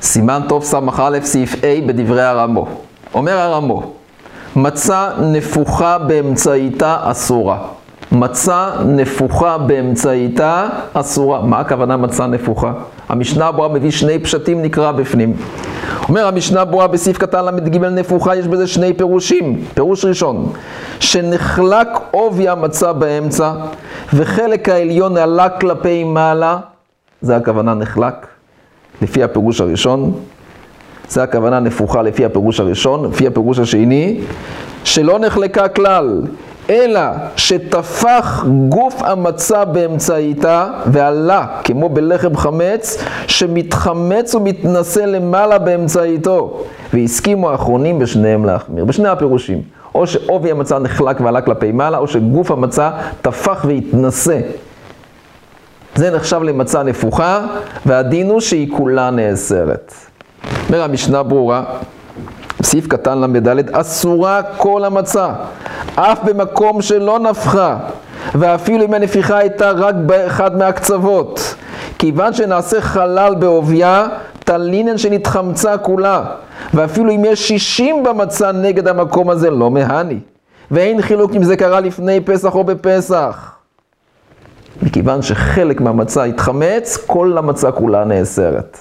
סימן טוב סמ"א סעיף A בדברי הרמו. אומר הרמו, מצה נפוחה באמצעיתה אסורה. מצה נפוחה באמצעיתה אסורה. מה הכוונה מצה נפוחה? המשנה הברורה מביא שני פשטים נקרא בפנים. אומר המשנה הברורה בסעיף קטן למד ג' נפוחה, יש בזה שני פירושים. פירוש ראשון, שנחלק עובי המצה באמצע וחלק העליון עלה כלפי מעלה. זה הכוונה נחלק לפי הפירוש הראשון. זה הכוונה נפוחה לפי הפירוש הראשון. לפי הפירוש השני, שלא נחלקה כלל, אלא שטפח גוף המצה באמצעיתה ועלה כמו בלחם חמץ שמתחמץ ומתנסה למעלה באמצעיתו, והסכימו האחרונים בשניהם להחמיר. בשני הפירושים, או שעובי המצה נחלק ועלה כלפי מעלה, או שגוף המצה טפח והתנסה. זה נחשב למצה נפוחה, והדין הוא שהיא כולה נאסרת. אומר המשנה ברורה, בסעיף קטן למד, אסורה כל המצה, אף במקום שלא נפחה, ואפילו אם הנפיחה הייתה רק באחד מהקצוות, כיוון שנעשה חלל בעוביה, תלינן שנתחמצה כולה, ואפילו אם יש 60 במצה נגד המקום הזה, לא מהני, ואין חילוק אם זה קרה לפני פסח או בפסח. מכיוון שחלק מהמצה התחמץ, כל המצה כולה נאסרת.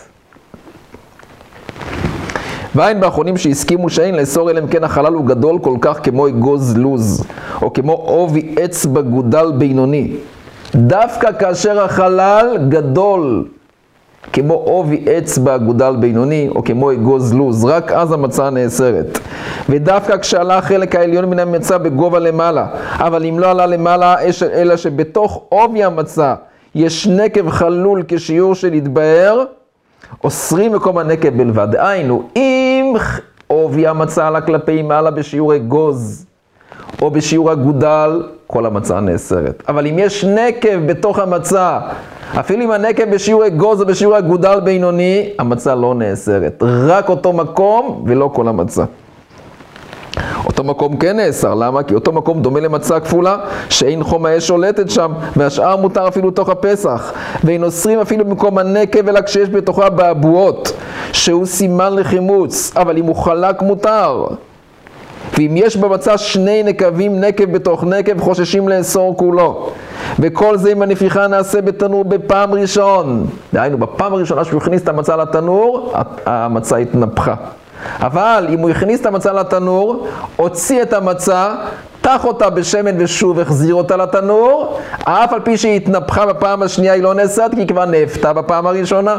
ואין באחרונים שהסכימו שאין לאסור אלא אם כן החלל הוא גדול כל כך כמו אגוז לוז, או כמו עובי אצבע גודל בינוני. דווקא כאשר החלל גדול כמו עובי אצבע גודל בינוני, או כמו אגוז לוז, רק אז המצה נאסרת. ודווקא כשעלה החלק העליון מן המצה בגובה למעלה, אבל אם לא עלה למעלה, אלא שבתוך עובי המצה יש נקב חלול כשיעור של התבהר, אוסרים מקום הנקב בלבד. היינו, אם עובי המצה עלה כלפי מעלה בשיעור אגוז, או בשיעור הגודל, כל המצה נאסרת. אבל אם יש נקב בתוך המצה, אפילו אם הנקב בשיעור אגוז או בשיעור הגודל בינוני, המצה לא נאסרת. רק אותו מקום ולא כל המצה. אותו מקום כן נאסר, למה? כי אותו מקום דומה למצה כפולה, שאין חום האש שולטת שם, והשאר מותר אפילו תוך הפסח. ואין אוסרים אפילו במקום הנקב, אלא כשיש בתוכה באבועות, שהוא סימן לחימוץ, אבל אם הוא חלק מותר. ואם יש במצה שני נקבים, נקב בתוך נקב, חוששים לאסור כולו. וכל זה אם הנפיחה נעשה בתנור בפעם ראשון. דהיינו, בפעם הראשונה שהוא הכניס את המצה לתנור, המצה התנפחה. אבל אם הוא הכניס את המצה לתנור, הוציא את המצה, תח אותה בשמן ושוב החזיר אותה לתנור, אף על פי שהיא התנפחה בפעם השנייה היא לא נאסרת, כי היא כבר נאפתה בפעם הראשונה.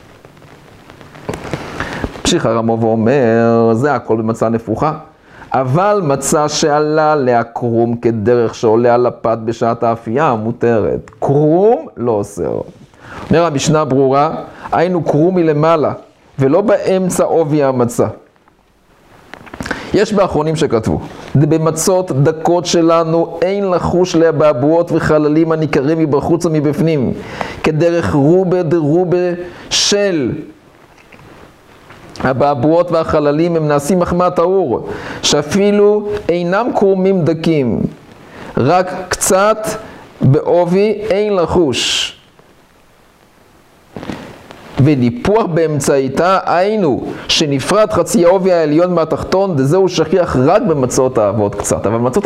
ממשיך הרמו ואומר, זה הכל במצה נפוחה. אבל מצה שעלה להקרום כדרך שעולה על הפת בשעת האפייה מותרת. קרום לא אוסר. אומר המשנה ברורה, היינו קרום מלמעלה, ולא באמצע עובי המצה. יש באחרונים שכתבו, במצות דקות שלנו אין לחוש לאבעבועות וחללים הניכרים מבחוץ ומבפנים, כדרך רובה דרובה של הבעבועות והחללים הם נעשים מחמת האור, שאפילו אינם קרומים דקים, רק קצת בעובי אין לחוש. וניפוח באמצעיתה היינו שנפרד חצי העובי העליון מהתחתון, וזהו שכיח רק במצות האבות קצת. אבל מצות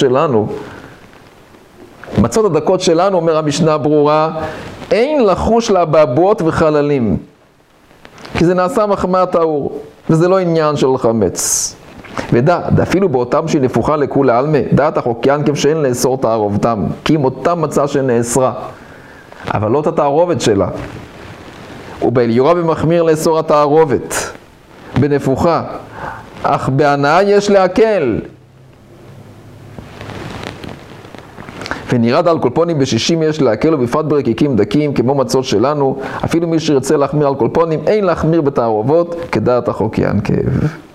הדקות שלנו, אומר המשנה ברורה, אין לחוש לאבעבועות וחללים, כי זה נעשה מחמת האור, וזה לא עניין של חמץ. אפילו באותם שהיא נפוחה לכולי עלמא, דעת החוקיין כפשאין לאסור תערובתם, כי אם אותם מצה שנאסרה, אבל לא את התערובת שלה. ובעליורה במחמיר לאסור התערובת, בנפוחה, אך בהנאה יש להקל. ונירד על קולפונים ב60 יש להקל, ובפרט ברקיקים דקים כמו מצות שלנו, אפילו מי שירצה להחמיר על קולפונים, אין להחמיר בתערובות כדעת החוקיין כאב.